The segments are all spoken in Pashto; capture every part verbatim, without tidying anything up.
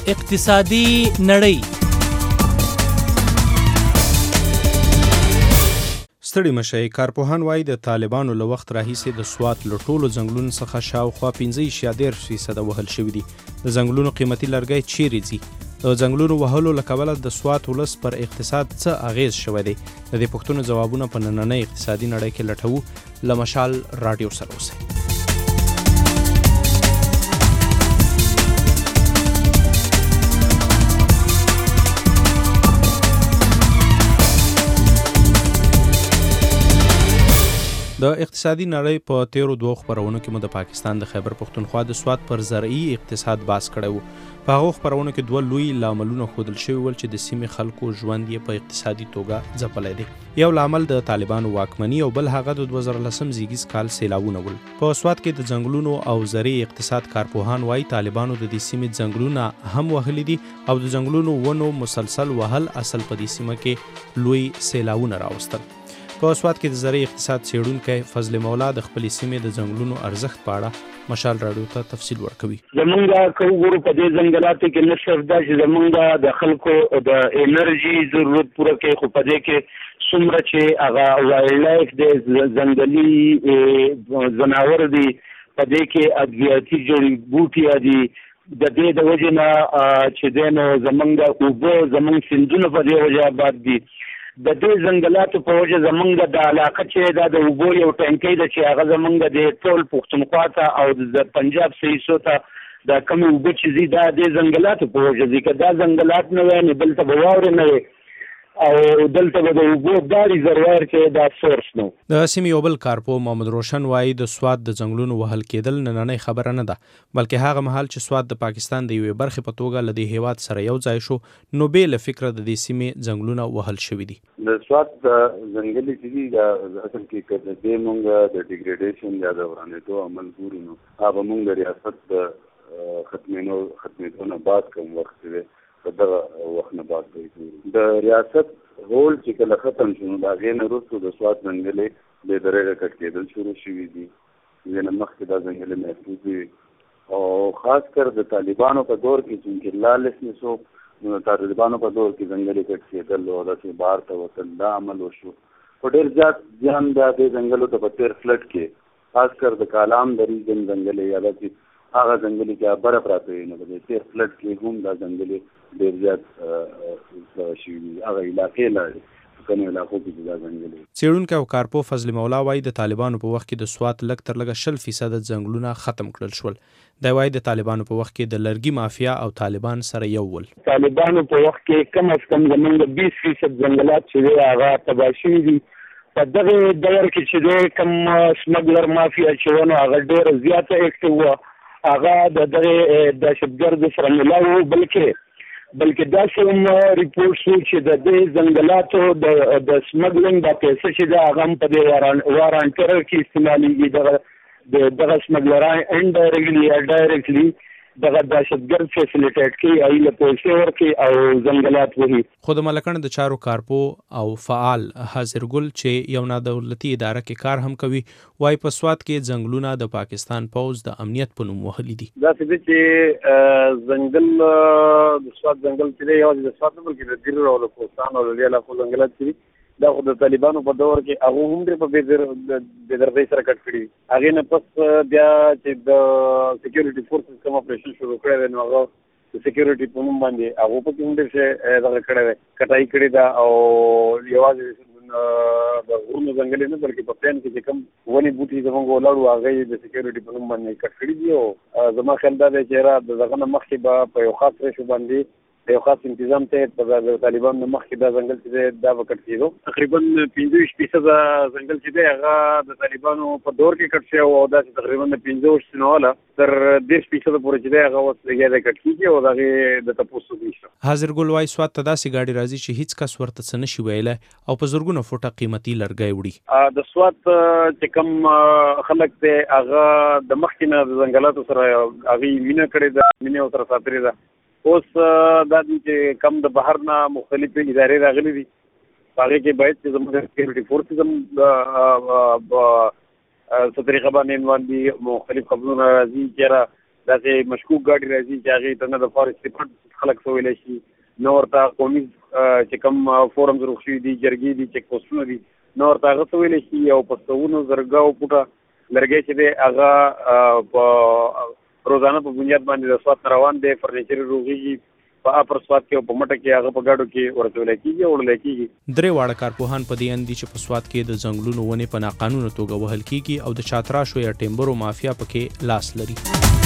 اقتصادي نړۍ. ستړي مشئ. کارپوهان وایي د طالبانو له وخت راهیسې د سوات له ټولو ځنګلونو څخه شاوخوا پنځه اعشاریه دېرش فیصده وهل شوي دي. د ځنګلونو قیمتي لرګی چیرې ځي؟ د ځنګلونو وهلو له کبله د سوات ولس پر اقتصاد څه اغیز شوی دی؟ د دې پوښتنو ځوابونه په نننۍ اقتصادي نړۍ کې لټوو. له مشال راډیو سره اوسئ. د اقتصادي نړۍ په تیرو دوه خبرونو کې مو د پاکستان د خیبر پختونخوا د سوات پر زرعي اقتصاد باس کړی وو. په هغو خبرونو کې دوه لوی لاملونه ښودل شوي ول چې د سیمې خلکو ژوند یې په اقتصادي توګه ځپلی دی. یو لامل د طالبانو واکمني او بل هغه د دوه زره لسم زیږیز کال سیلابونه ول. په سوات کې د ځنګلونو او زرعي اقتصاد کارپوهان وایي طالبانو د دې سیمې ځنګلونه هم وهلي دي او د ځنګلونو ونو مسلسل وهل اصل په دې سیمه کې لوی سیلابونه راوستل. په سوات کې د زرعي اقتصاد څېړونکی فضل مولا د خپلې سیمې د ځنګلونو ارزښت په اړه مشال راډیو ته تفصیل ورکوي. زمونږ که وګورو په دې ځنګلاتو کې نه صرف دا چې زمونږ د خلکو د انرژي ضرورت پوره کوي، خو په دې کې څومره چې هغه وایلډ لایف دی، ځنګلي ځناور دي، په دې کې ادویاتي جړي بوټي دي. د دې د وجې نه چې دی نو زمونږ اوبه زمونږ سیندونه په دې وجه آباد دي. د دې ځنګلاتو په وجه زمونږ د علاقه چې دا د اوبو یو ټینکی ده چې هغه زمونږ د ټول پښتونخوا ته او د پنجاب سیسو ته د کمې اوبه چې ځي دا د ځنګلاتو په وجه ځي. که دا ځنګلات نه وای نو دلته به واورې نه وي او دلته به د اوبو دا ریزروار چې دا سورس نو. د سیمې یو بل کارپو محمد روشن وایي د سوات د ځنګلونو وهل کېدل نننۍ خبره نه ده، بلکې هغه مهال چې سوات د پاکستان د یوې برخې په توګه له دې هیواد سره یو ځای شو نو بې له فکره د دې سیمې ځنګلونه وهل شوي دي. د سوات د ځنګلي چې دي دا اصل کې که د دې مونږ د ډیګریډیشن یا د ورانېدو عمل ګورو نو هغه مونږ د ریاست د ختمېدو ختمېدو نه بعد کوم وخت دی په دغه وخت نه بعد کوي. د ریاست هول چې کله ختم شو نو د هغې نه وروسته د سوات ځنګلې بې درېغه کټ کېدل شروع شوي دي. دې نه مخکې دا ځنګلې محفوظ وي او خاص کر د طالبانو په دور کې چې لالس نسو نو د طالبانو په دور کې ځنګلې کټ کېدل او داسې بهر ته وتل دا عمل وشو. په ډېر زیات زیان دا دې ځنګلو ته په تېر فلټ کې خاص کر د کالام د ریجن ځنګلې یا داسې هغه ځنګلې چې بره پراته وي نو د تېر فلټ کې هم دا ځنګلې ډېر زیات شوي هغه علاقې لري کومو علاقو کې دا ځنګلې. څېړونکی او کارپو فضل مولا وایي د طالبانو په وخت کې د سوات لږ تر لږه شل فیصده ځنګلونه ختم کړل شول. دی وایي د طالبانو په وخت کې د لرګي مافیا او طالبان سره یو ول. طالبانو په وخت کې کم از کم زمونږ بیس فیصد ځنګلات چې دی هغه تباه شوي دي. په دغه دور کې چې دی کم سمګلر مافیا چې ونه هغه ډېره زیاته اکټیو وه، هغه د دغه دهشتګردو سره ملا وو. بلکې بلکې داسې هم ریپورټ شو چې د دې ځنګلاتو د د سمګلینګ دا پیسې چې ده هغه هم په دې وارانټر کې استعمالېږي. دغه دغه سمګلران انډایرکټلي یا ډایرکټلي دغه دهشتګرد فیسیلیټیټ کوي، هغوی له پیسې ورکوي او ځنګلات وهي. خو د ملکنډ د چارو کارپو او فعال حاضر ګل چې یو نادولتي اداره کې کار هم کوي وایي په سوات کې ځنګلونه د پاکستان پوځ د امنیت په نوم وهلي دي. داسې دی چې ځنګل د سوات ځنګل چې دی یوازې د سوات نه بلکې د دیر او د کوهستان او د دې علاقو ځنګلات چې دي دا خو د طالبانو په دور کې هغه هم ډېر په بېدردۍ سره کټ کړي دي. هغې نه پس بیا چې د سیکیورټي فورسز کوم اپریشن شروع کړی دی نو هغه د سیکیورټي په نوم باندې هغو پکې هم ډېر شی دغه کړی دی، کټایي کړې ده او یوازې د غرونو ځنګلې نه بلکې په پلان کې چې کوم ونې بوټي زموږ ولاړ وو هغه یې د سیکیورټي په نوم باندې کټ کړي دي. او زما خیال دا دی چې را د دغه نه مخکې به په یو خاص ریشو باندې یو خاص انتظام ته په طالبانو نه مخکې دا ځنګل چې دی دا به کټ کېدو. تقریبا پنځه ویشت فیصده ځنګل چې دی هغه د طالبانو په دور کې کټ شوی او داسې تقریبا د پنځه ویشت نه واله تر دېرش فیصده پورې چې دی هغه اوس یا دی کټ کېږي او د هغې د تپوس څوک نشته. حاضر ګل وایي سوات ته داسې ګاډي راځي چې هېڅ کس ورته څه نه شي ویلی او په زرګونه فوټه قیمتي لرګی وړي. د سوات چې کوم خلک دی هغه د مخکې نه د ځنګلاتو سره هغوی مینه کړې ده، مینې ورسره ساتلې ده. اوس دا دی چې کم د بهر نه مختلفې ادارې راغلي دي، په هغې کې باید چې زموږ سیکیورټي فورسز هم څه طریقه باندې انوالو دي. مختلف خبرونه راځي چې یاره داسې مشکوک ګاډي راځي چې هغې ته نه د فارسټ خلک څه ویلی شي، نه ورته قومي چې کوم فورمز روغ شوي دي، جرګې دي، چیک پوسټونه دي، نه ورته هغه څه ویلی شي. او په سوونو زرګاو فوټه لرګی چې دی هغه په روزانه په بنیاد باندې د سوات نه روان دی، فرنیچر روغېږي په اپر سوات کې او په مټه کې هغه په ګاډو کې ورچولی کېږي او وړلی کېږي. درې واړه کارپوهان په دې اند دي چې په سوات کې د ځنګلونو ونې په ناقانونه توګه وهل کېږي او د چاتراشو یا ټیمبرو مافیا پکې لاس لري.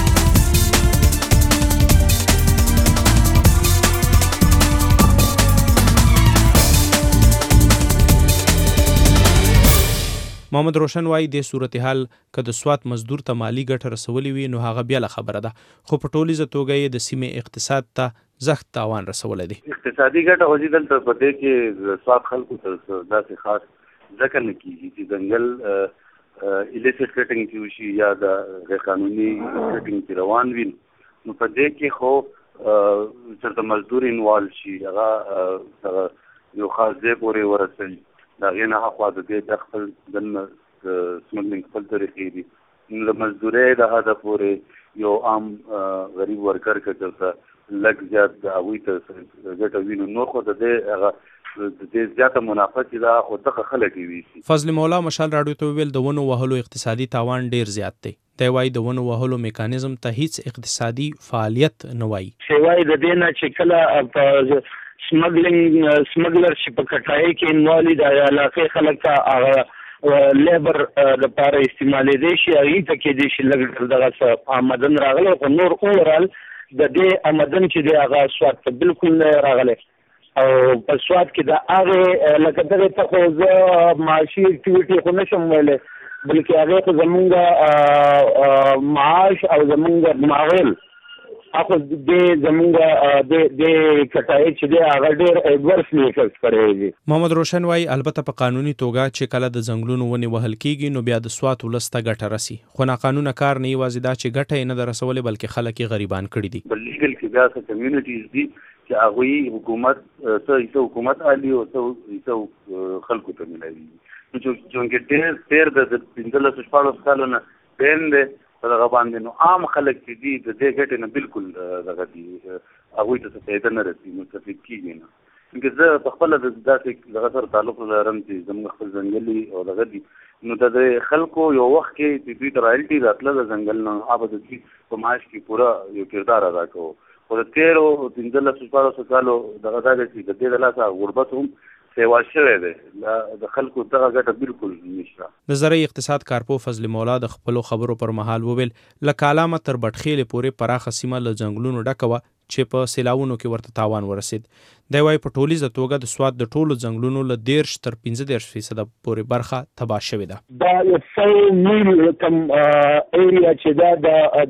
محمد روشن وایي د صورتحال که د سوات مزدور ته مالی ګټه رسولې وي نو هغه بیا له خبره ده، خو په ټولیزه توګه یې د سیمې اقتصاد ته زخت تاوان رسولی دی. اقتصادي ګټه خو چې دلته په دې کې د سوات خلکو ته داسې خاص ځکه نه کېږي چې ځنګل ایلیسټ کټینګ چې وشي یا د غیر قانوني کټینګ چې روان وي، نو په دې کې خو چېرته مزدور انوالو شي، هغه یو خاص ځای پورې ورسوي، د هغې نه هاخوا د دې د خپل دننه سمګلینګ خپل طریقې دي. نو د مزدورۍ د حده پورې یو عام غریب ورکر که چېرته لږ زیات د هغوی ته ګټه وي، نو نور خو د دې هغه د دې زیاته منافع چې ده خو دغه خلک یې ویسي. فضل مولا مشال راډیو ته وویل د ونو وهلو اقتصادي تاوان ډېر زیات دی. دی وایي د ونو وهلو میکانیزم ته هیڅ اقتصادي فعالیت نه وایي. سوای د دې نه چې کله په سمګلینګ سمګلر شي په کټای کې انوالي د علاقې خلک ته هغه لیبر د پاره استعمالېدی شي، هغې ته کېدی شي لږ دغه آمدن راغلی، خو نور اوورال د دې آمدن چې دی هغه سوات ته بالکل نه راغلی. او په سوات کې د هغې لکه دغې ته خو زه معاشي اکټیویټي خو نشم ویلی، بلکې هغې خو زمونږ معاش او زمونږ ماحول اخو دې زمونږ د کټای چې دی هغه ډېر ایډورسلی افیکټ کړی دی. محمد روشن وایي البته په قانوني توګه چې کله د ځنګلونو ونې وهل کېږي نو بیا د سوات ولس ته ګټه رسي، خو ناقانونه کار نه یوازې دا چې ګټه یې نه ده رسولې بلکې خلک یې غریبان کړي دي. په لیګل کې بیا څه کمیونټیز دي چې هغوی حکومت څه حصه حکومت اخلي او څه حصه خلکو ته میلاوي. نو چونکې ډېر تېر د پنځلسو شپاړسو کالو نه بین دی په دغه باندې، نو عام خلک چې دي د دې ګټې نه بالکل دغه دي هغوی ته څه فایده نه رسي، مستفید کېږي نه. چونکې زه په خپله د داسې دغه سره تعلق لرم چې زموږ خپل ځنګلي او دغه دي، نو د دې خلکو یو وخت کې چې دوی ته رایلټي راتله د ځنګل نه، هغه د دوی په معاش کې پوره یو کردار ادا کوو. خو د تېرو پنځلسو شپاړسو کالو دغه دا دی چې د دې د لاسه غربت هم سیوا شوی دی، د خلکو دغه ګټه بالکل نشته. د زرعي اقتصاد کارپو فضل مولا د خپلو خبرو پر مهال وویل له کالامه تر بټخېلې پورې پراخه سیمه له ځنګلونو ډکه وه چې په سیلاوونو کې ورته تاوان ورسېد. دی وایي په ټولیزه توګه د سوات د ټولو ځنګلونو له دېرش تر پنځه دېرش فیصده پورې برخه تباه شوې ده. دا یو څو میل کم ایریا چې دا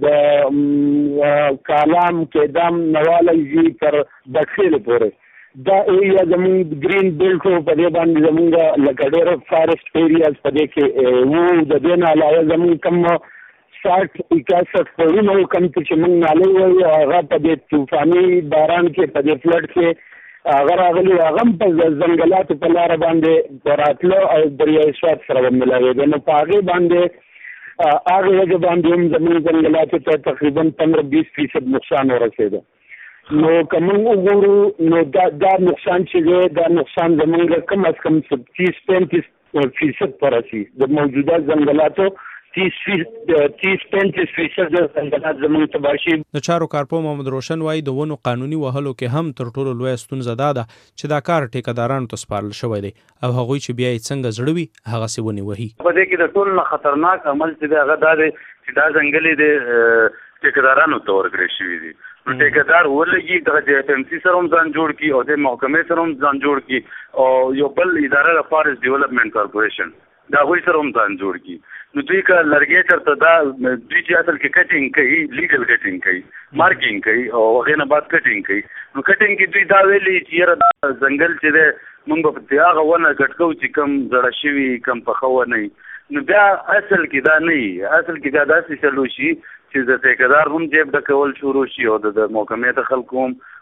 د کالام کې دام نواله تر بټخېلې پورې دا ایریا زمونږ گرین بیلټ په دې باندې زمونږ لکه ډېر فارسټ ایریاز په دې کې وو. د دې نه علاوه زمونږ کم ساټ اکاسټ کورونه کم چې موږ نالۍ وایو هغه په دې طوفاني باران کې په دې فلډ کې هغه راغلي، هغه هم په ځنګلاتو په لاره باندې راتلو او دریای سوات سره وملاوېده. نو په هغې باندې هغې وجه باندې هم زمونږ ځنګلاتو ته تقریبا پندره بیس فیصد نقصان ورسېده. نو که موږ وګورو نو دا دا نقصان چې دی دا نقصان زمونږ کم از کم تیس پینتیس فیصد پر رسي. د موجوده ځنګلاتو تیس تیس پینتیس فیصد ځنګلات زمونږ تباه شي. د چارو کارپو محمد روشن وایي د ونو قانوني وهلو کې هم تر ټولو لویه ستونزه دا ده چې دا کار ټیکهدارانو ته سپارل شوی دی او هغوی چې بیا یې څنګه زړه وي هغسې ونې وهي. په دې کې د ټولو نه خطرناک عمل چې دی هغه دا دی چې دا ځنګل یې د ټیکهدارانو ته ورکړی شوي دي. نو ټیکهدار ولګي دغه د اف ام سی سره هم ځان جوړ کړي او د محکمې سره هم ځان جوړ کړي او یو بل اداره د فارسټ ډیولپمنټ کارپوریشن د هغوی سره هم ځان جوړ کړي. نو دوی که لرګی چېرته دا دوی چې اصل کې کټینګ کوي، لیګل کټینګ کوي، مارکینګ کوي او هغې نه بعد کټینګ کوي. نو کټینګ کې دوی دا ویلي چې یاره ځنګل چې دی موږ به په هغه ونه کټ کوو چې کم زړه شوي کم پخه ونه وي. نو بیا اصل کې دا نه وي، اصل کې بیا داسې چلو شي چې د ټیکهدار هم جیب ډکول شروع شي او د محکمې ته خلکو هم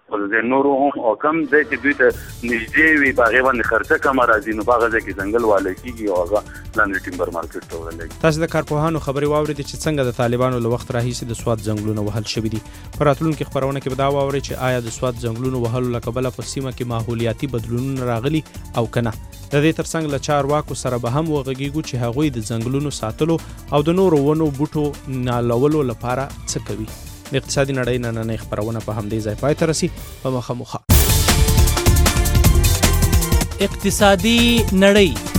خو د نورو هم او کم ځای چې دوی ته نږدې وي په هغې باندې خرچه کمه راځي نو په هغه ځای کې ځنګل والی کېږي او هغه لاندې ټیمبر مارکیټ ته وړلی. تاسو د کارپوهانو خبرې واورېدې چې څنګه د طالبانو له وخت راهیسې د سوات ځنګلونه وهل شوي دي. په راتلونکي خپرونه کې به دا واورئ چې آیا د سوات ځنګلونو وهلو له کبله په سیمه کې ماحولیاتي بدلونونه راغلي او که نه. د دې ترڅنګ له چارواکو سره به هم وغږیږو چې هغوی د ځنګلونو ساتلو او د نورو ونو بوټو نالولو لپاره څه کوي. د اقتصادي نړۍ نننۍ خپرونه په همدې ځای پای ته رسي. په مخه مخه اقتصادي نړۍ